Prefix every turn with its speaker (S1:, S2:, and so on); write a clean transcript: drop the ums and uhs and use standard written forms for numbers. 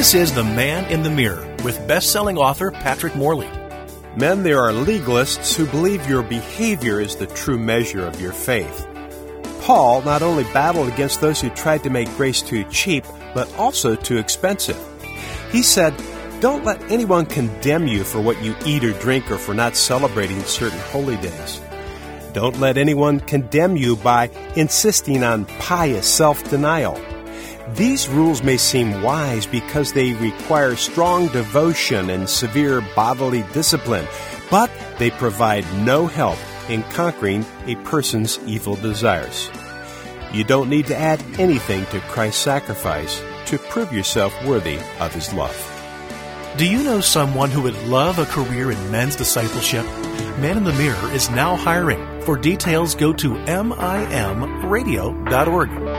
S1: This is The Man in the Mirror with best-selling author Patrick Morley.
S2: Men, there are legalists who believe your behavior is the true measure of your faith. Paul not only battled against those who tried to make grace too cheap, but also too expensive. He said, "Don't let anyone condemn you for what you eat or drink or for not celebrating certain holy days. Don't let anyone condemn you by insisting on pious self-denial. These rules may seem wise because they require strong devotion and severe bodily discipline, but they provide no help in conquering a person's evil desires. You don't need to add anything to Christ's sacrifice to prove yourself worthy of His love."
S1: Do you know someone who would love a career in men's discipleship? Man in the Mirror is now hiring. For details, go to mimradio.org.